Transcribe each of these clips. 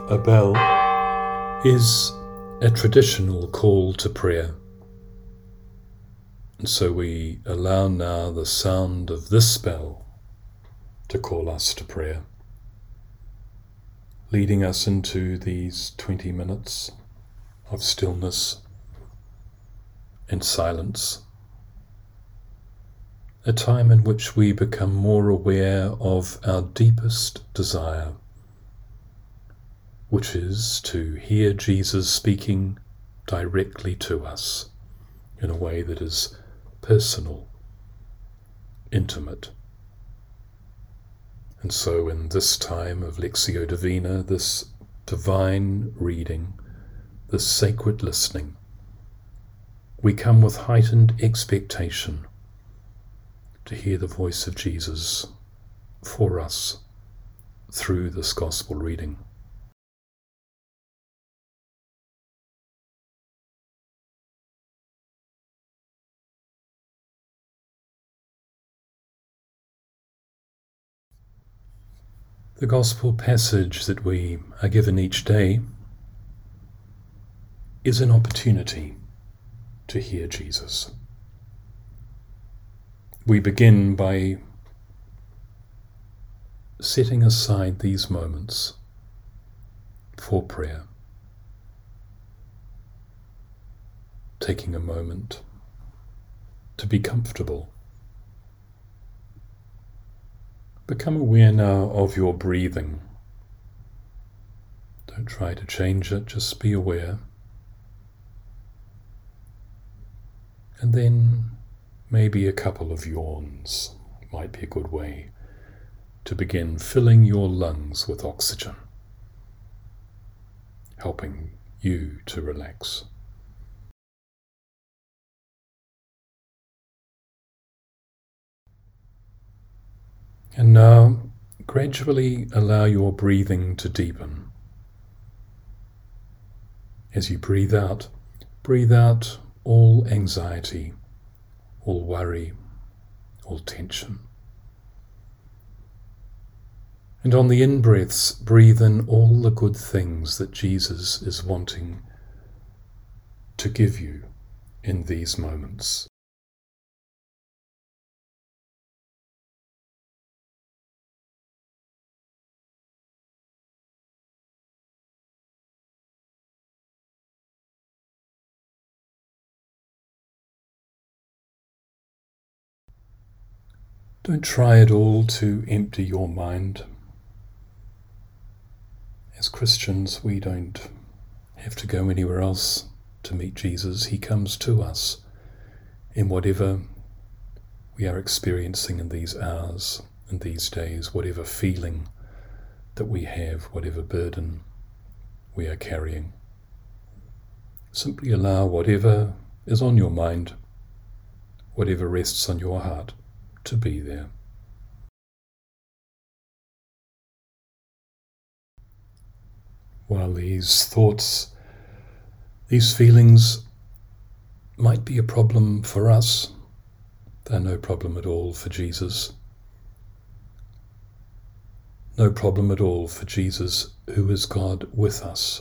a bell is a traditional call to prayer. And so we allow now the sound of this bell to call us to prayer, leading us into these 20 minutes of stillness and silence, a time in which we become more aware of our deepest desire, which is to hear Jesus speaking directly to us in a way that is personal, intimate. And so in this time of Lectio Divina, this divine reading, this sacred listening, we come with heightened expectation to hear the voice of Jesus for us through this gospel reading. The gospel passage that we are given each day is an opportunity to hear Jesus. We begin by setting aside these moments for prayer, taking a moment to be comfortable. Become aware now of your breathing. Don't try to change it, just be aware. And then maybe a couple of yawns might be a good way to begin filling your lungs with oxygen, helping you to relax. And now, gradually allow your breathing to deepen. As you breathe out all anxiety, all worry, all tension. And on the in-breaths, breathe in all the good things that Jesus is wanting to give you in these moments. Don't try at all to empty your mind. As Christians, we don't have to go anywhere else to meet Jesus. He comes to us in whatever we are experiencing in these hours and these days, whatever feeling that we have, whatever burden we are carrying. Simply allow whatever is on your mind, whatever rests on your heart, to be there. While these thoughts, these feelings might be a problem for us, they're no problem at all for Jesus. No problem at all for Jesus, who is God with us.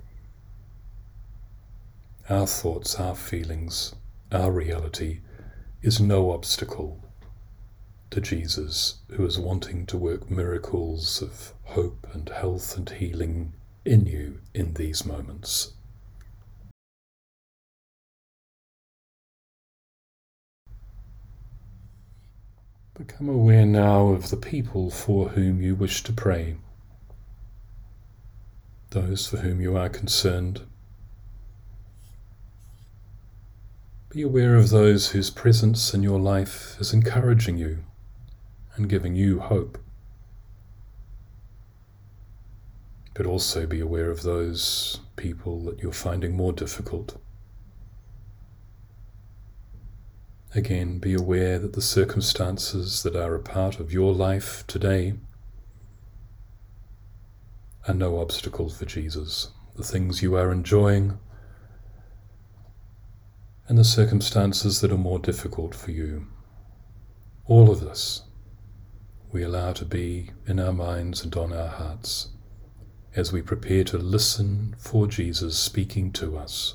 Our thoughts, our feelings, our reality is no obstacle to Jesus, who is wanting to work miracles of hope and health and healing in you in these moments. Become aware now of the people for whom you wish to pray, those for whom you are concerned. Be aware of those whose presence in your life is encouraging you and giving you hope. But also be aware of those people that you're finding more difficult. Again, be aware that the circumstances that are a part of your life today are no obstacle for Jesus. The things you are enjoying and the circumstances that are more difficult for you. All of this we allow to be in our minds and on our hearts. as we prepare to listen for Jesus speaking to us.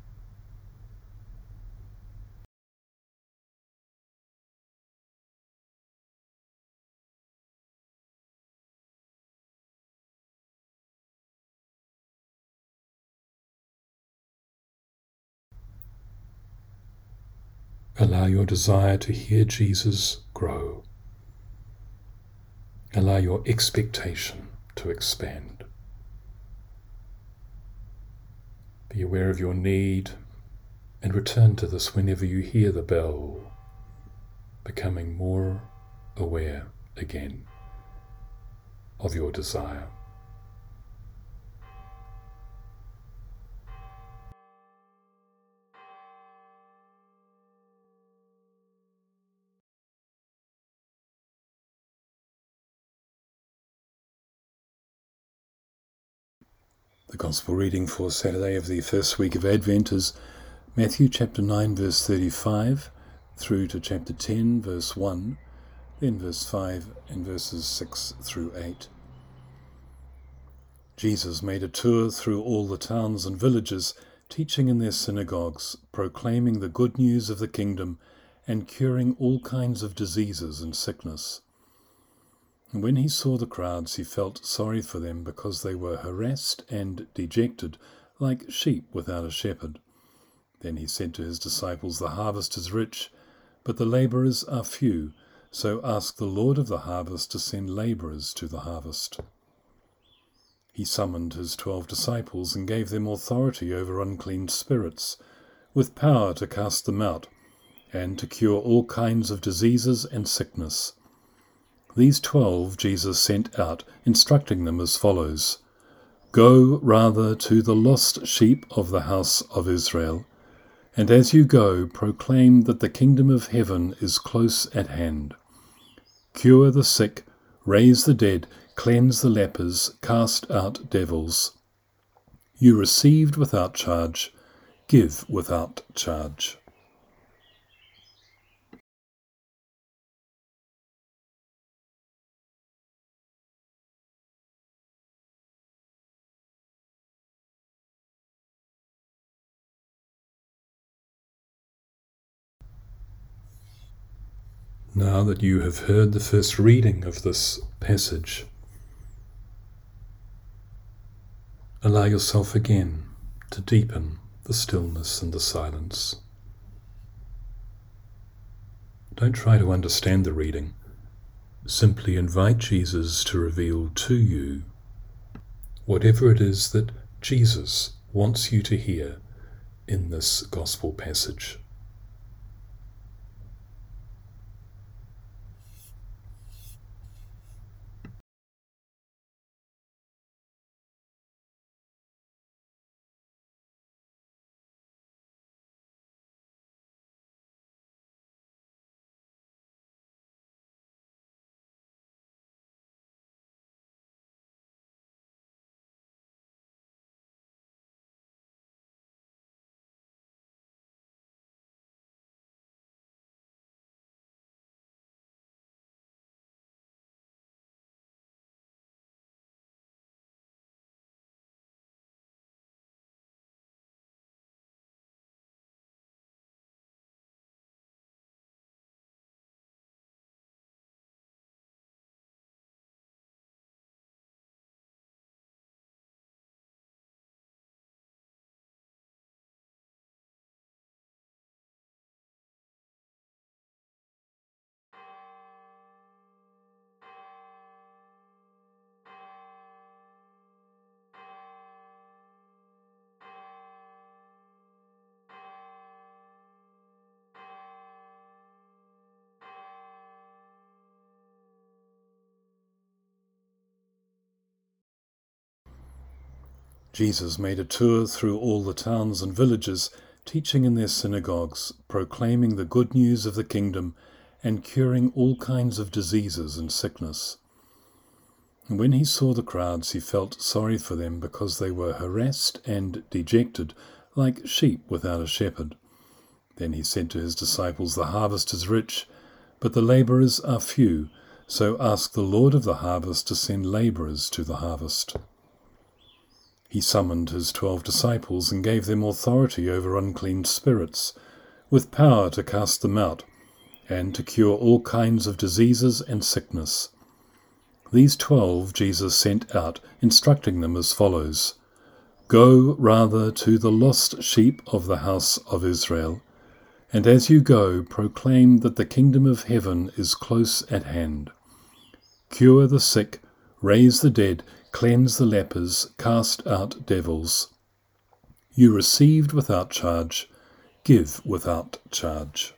Allow your desire to hear Jesus grow. Allow your expectation to expand. Be aware of your need and return to this whenever you hear the bell, becoming more aware again of your desire. The Gospel reading for Saturday of the first week of Advent is Matthew chapter 9 verse 35 through to chapter 10 verse 1, then verse 5 and verses 6 through 8. Jesus made a tour through all the towns and villages, teaching in their synagogues, proclaiming the good news of the kingdom, and curing all kinds of diseases and sickness. And when he saw the crowds, he felt sorry for them, because they were harassed and dejected, like sheep without a shepherd. Then he said to his disciples, "The harvest is rich, but the laborers are few. So ask the Lord of the harvest to send laborers to the harvest." He summoned his 12 disciples and gave them authority over unclean spirits, with power to cast them out, and to cure all kinds of diseases and sickness. These 12 Jesus sent out, instructing them as follows: "Go rather to the lost sheep of the house of Israel, and as you go, proclaim that the kingdom of heaven is close at hand. Cure the sick, raise the dead, cleanse the lepers, cast out devils. You received without charge, give without charge." Now that you have heard the first reading of this passage, allow yourself again to deepen the stillness and the silence. Don't try to understand the reading. Simply invite Jesus to reveal to you whatever it is that Jesus wants you to hear in this gospel passage. Jesus made a tour through all the towns and villages, teaching in their synagogues, proclaiming the good news of the kingdom, and curing all kinds of diseases and sickness. And when he saw the crowds, he felt sorry for them, because they were harassed and dejected, like sheep without a shepherd. Then he said to his disciples, "The harvest is rich, but the laborers are few. So ask the Lord of the harvest to send laborers to the harvest." He summoned his 12 disciples and gave them authority over unclean spirits, with power to cast them out, and to cure all kinds of diseases and sickness. These 12 Jesus sent out, instructing them as follows: "Go rather to the lost sheep of the house of Israel, and as you go, proclaim that the kingdom of heaven is close at hand. Cure the sick, raise the dead, cleanse the lepers, cast out devils. You received without charge, give without charge."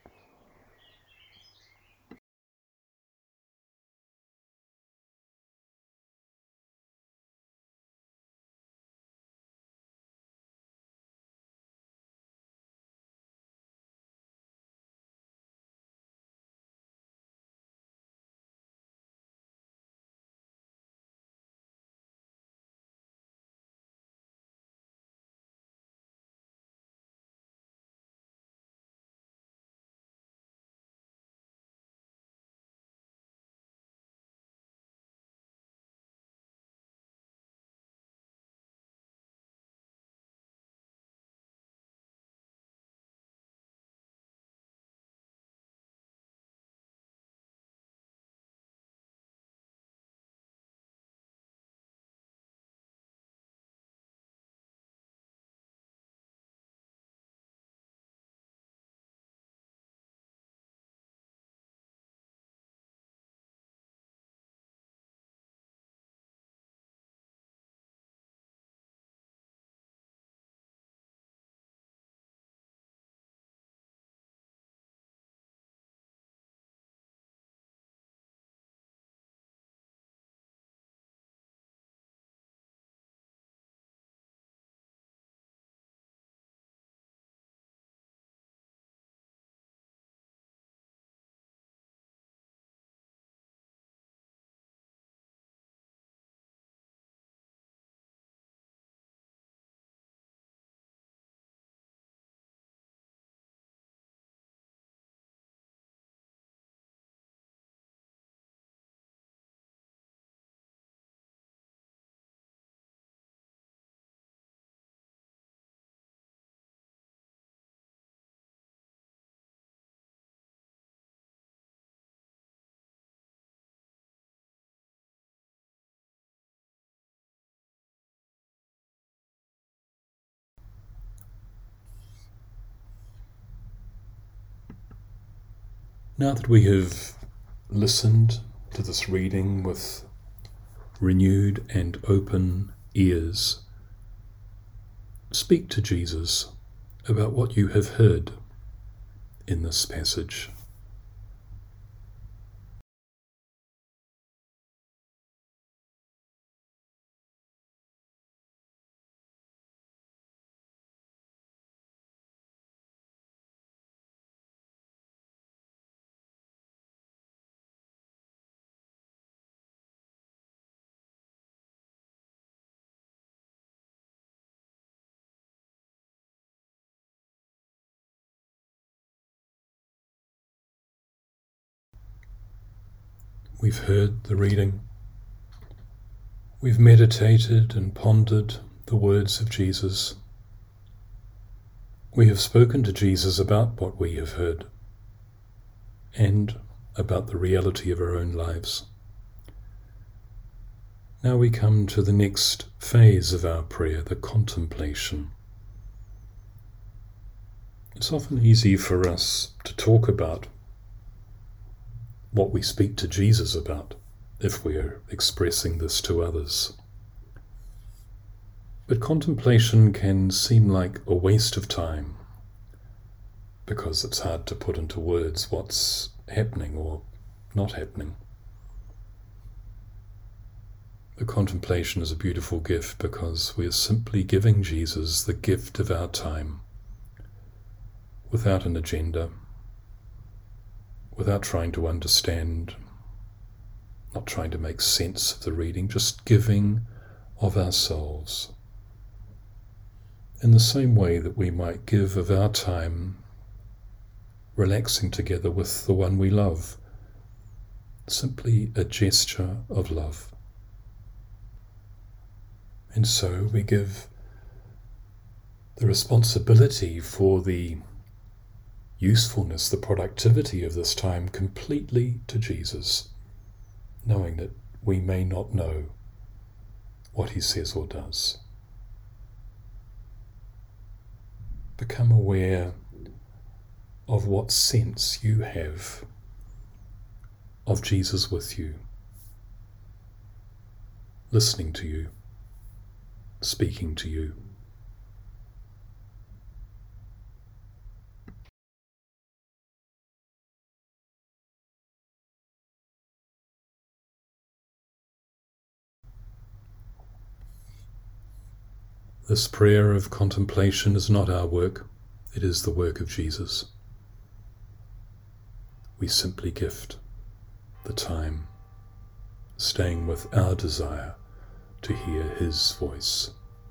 Now that we have listened to this reading with renewed and open ears, speak to Jesus about what you have heard in this passage. We've heard the reading. We've meditated and pondered the words of Jesus. We have spoken to Jesus about what we have heard and about the reality of our own lives. Now we come to the next phase of our prayer, the contemplation. It's often easy for us to talk about what we speak to Jesus about if we're expressing this to others. But contemplation can seem like a waste of time because it's hard to put into words what's happening or not happening. The contemplation is a beautiful gift because we are simply giving Jesus the gift of our time without an agenda, without trying to understand, not trying to make sense of the reading, just giving of ourselves. In the same way that we might give of our time relaxing together with the one we love, simply a gesture of love. And so we give the responsibility for the usefulness, the productivity of this time completely to Jesus, knowing that we may not know what he says or does. Become aware of what sense you have of Jesus with you, listening to you, speaking to you. This prayer of contemplation is not our work, it is the work of Jesus. We simply gift the time, staying with our desire to hear his voice.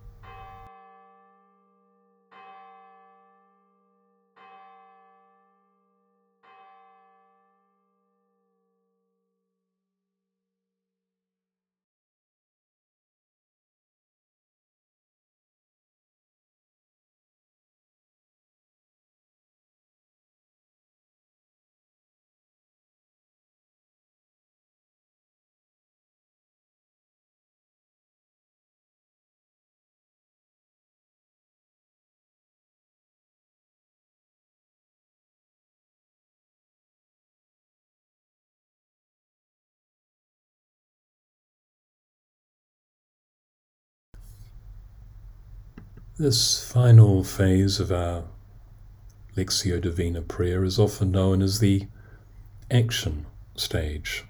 This final phase of our Lectio Divina prayer is often known as the action stage.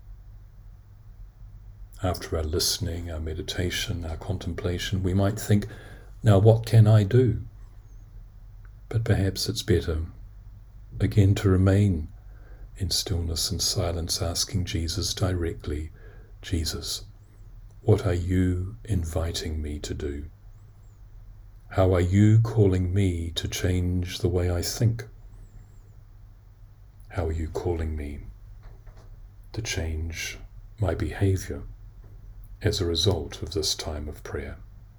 After our listening, our meditation, our contemplation, we might think, now what can I do? But perhaps it's better, again, to remain in stillness and silence, asking Jesus directly, Jesus, what are you inviting me to do? How are you calling me to change the way I think? How are you calling me to change my behavior as a result of this time of prayer?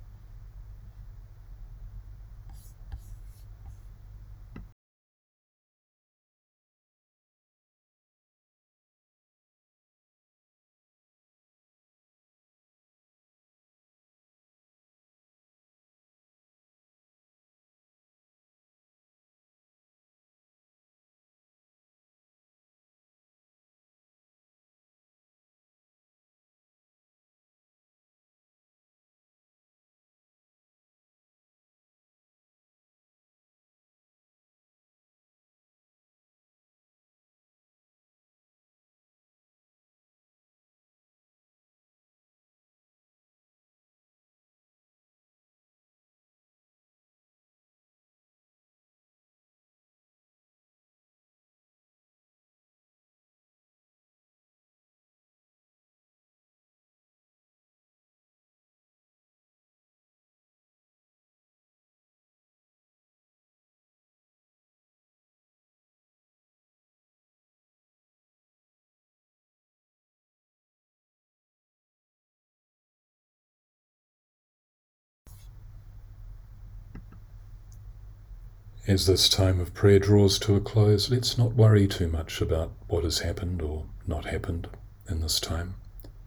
As this time of prayer draws to a close, let's not worry too much about what has happened or not happened in this time.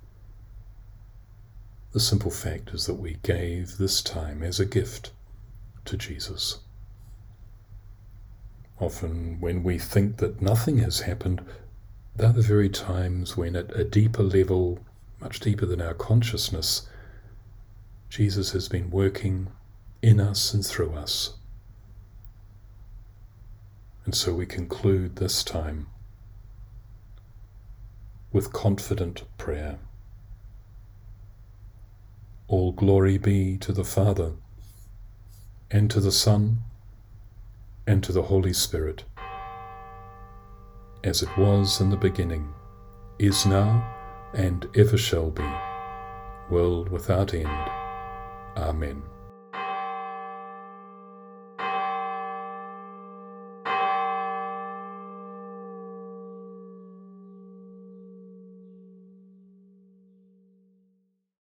The simple fact is that we gave this time as a gift to Jesus. Often when we think that nothing has happened, they're the very times when at a deeper level, much deeper than our consciousness, Jesus has been working in us and through us. And so we conclude this time with confident prayer. All glory be to the Father, and to the Son, and to the Holy Spirit, as it was in the beginning, is now, and ever shall be, world without end. Amen.